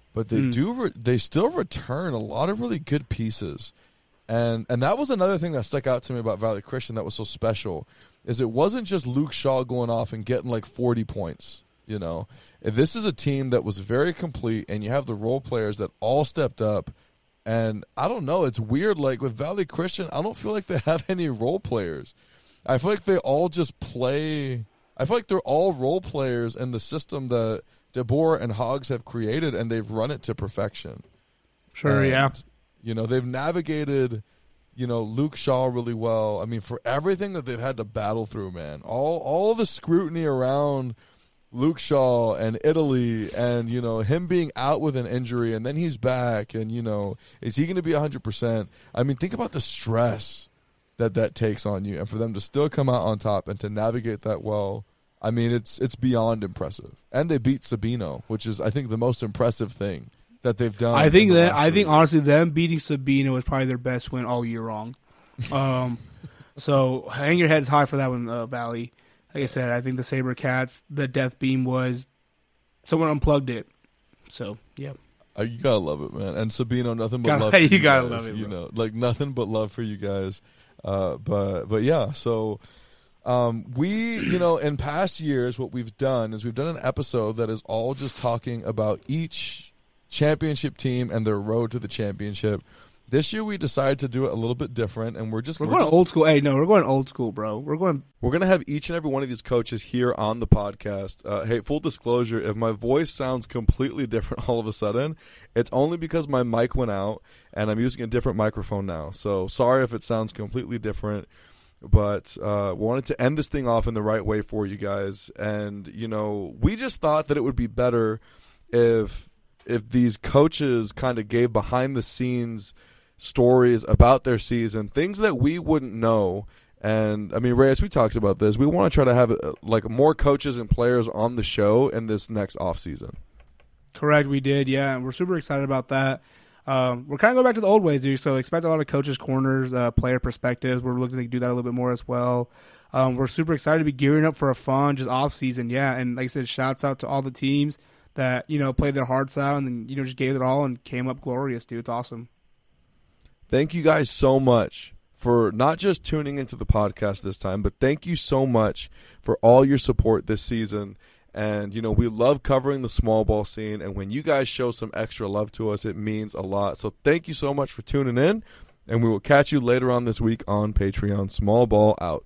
but they still return a lot of really good pieces. And that was another thing that stuck out to me about Valley Christian that was so special, is it wasn't just Luke Shaw going off and getting like 40 points, you know. This is a team that was very complete, and you have the role players that all stepped up. And I don't know, it's weird, like with Valley Christian, I don't feel like they have any role players. I feel like they all just play. I feel like they're all role players in the system that DeBoer and Hogs have created, and they've run it to perfection.
Sure,
And,
yeah.
You know, they've navigated, you know, Luke Shaw really well. I mean, for everything that they've had to battle through, man, all the scrutiny around Luke Shaw and Italy and, you know, him being out with an injury and then he's back and, you know, is he going to be 100%? I mean, think about the stress that takes on you, and for them to still come out on top and to navigate that well, I mean, it's beyond impressive. And they beat Sabino, which is, I think, the most impressive thing that they've done.
I think honestly, them beating Sabino was probably their best win all year long. So hang your heads high for that one, Valley. Like I said, I think the SaberCats, the Death Beam was someone unplugged it. So yeah,
you gotta love it, man. And Sabino, nothing but love.
You gotta
guys,
love it,
you
bro.
know, like nothing but love for you guys. But yeah, so we, you know, in past years, what we've done is we've done an episode that is all just talking about each championship team and their road to the championship. This year we decided to do it a little bit different, and we're
going old school. Hey, no, we're going old school, bro. We're going
to have each and every one of these coaches here on the podcast. Hey, full disclosure, if my voice sounds completely different all of a sudden, it's only because my mic went out, and I'm using a different microphone now. So sorry if it sounds completely different, but wanted to end this thing off in the right way for you guys. And, you know, we just thought that it would be better if these coaches kind of gave behind-the-scenes stories about their season, things that we wouldn't know. And I mean, Reyes, we talked about this. We want to try to have like more coaches and players on the show in this next off season.
Correct, we did, yeah. And we're super excited about that. We're kind of going back to the old ways, dude. So expect a lot of coaches' corners, player perspectives. We're looking to do that a little bit more as well. We're super excited to be gearing up for a fun, just off season, yeah. And like I said, shouts out to all the teams that, you know, played their hearts out and then, you know, just gave it all and came up glorious, dude. It's awesome.
Thank you guys so much for not just tuning into the podcast this time, but thank you so much for all your support this season. And, you know, we love covering the small ball scene, and when you guys show some extra love to us, it means a lot. So thank you so much for tuning in, and we will catch you later on this week on Patreon. Small Ball out.